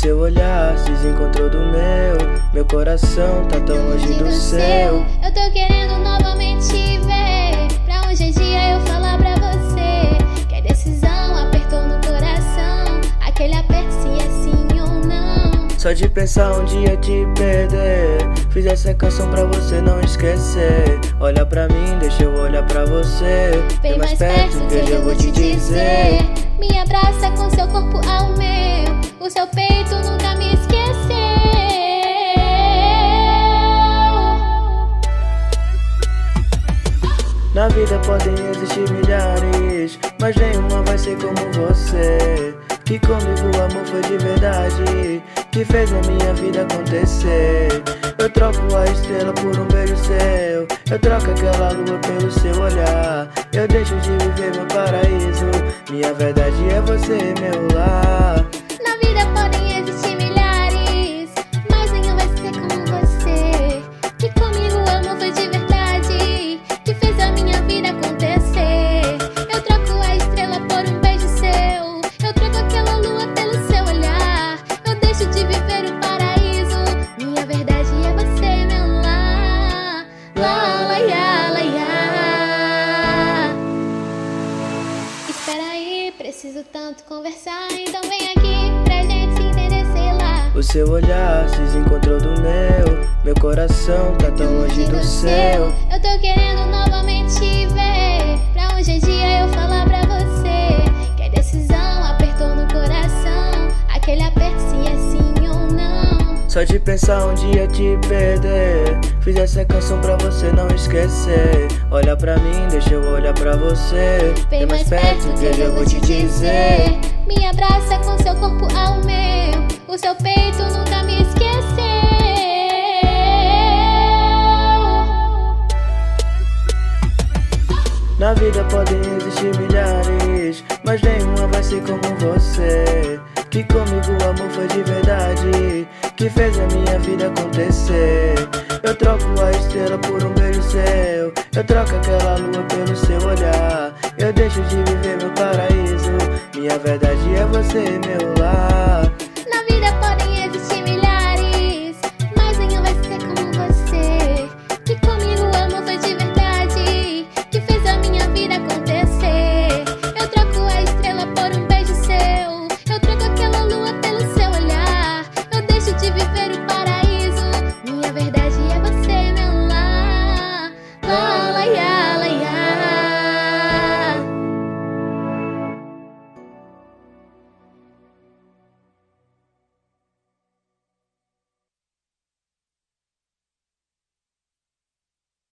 seu olhar se desencontrou do meu coração tá tão longe do seu. Eu tô querendo novamente te ver, pra hoje em dia eu falar pra você que a decisão apertou no coração, aquele aperto se é sim ou não. Só de pensar um dia te perder, fiz essa canção pra você não esquecer. Olha pra mim, deixa eu olhar pra você, vem mais perto que hoje eu vou te dizer. Me abraça com seu corpo ao meu, o seu peito nunca me esqueceu. Na vida podem existir milhares, mas nenhuma vai ser como você. Que comigo o amor foi de verdade, que fez a minha vida acontecer. Eu troco a estrela por um beijo seu, eu troco aquela lua pelo seu olhar. Eu deixo de viver meu paraíso, minha verdade é você, meu lar. Na vida podem existir milhares, mas nenhum vai ser como você. Que comigo o amor foi de verdade, que fez a minha vida acontecer. Eu troco a estrela por um beijo seu, eu troco aquela lua pelo seu olhar. Eu deixo de viver o paraíso, minha verdade é você, meu lar. Lá, lá, ya, lá, ya. Espera aí, preciso tanto conversar, então vem aqui pra gente se entender, sei lá. O seu olhar se desencontrou do meu coração tá tão longe do seu. Eu tô querendo novamente te ver, pra hoje em dia eu falar pra você que a decisão apertou no coração, aquele aperto se é sim ou não. Só de pensar um dia te perder, fiz essa canção pra você não esquecer. Olha pra mim, deixa eu olhar pra você, vem mais perto que hoje eu vou te dizer. Me abraça com seu corpo ao meu, o seu peito nunca me esqueceu. Na vida podem existir milhares, mas nenhuma vai ser como você. Que comigo o amor foi de verdade, que fez a minha vida acontecer. Eu troco a estrela por um beijo seu, eu troco aquela lua pelo seu olhar. Eu deixo de viver meu paraíso, minha verdade é você, meu lar.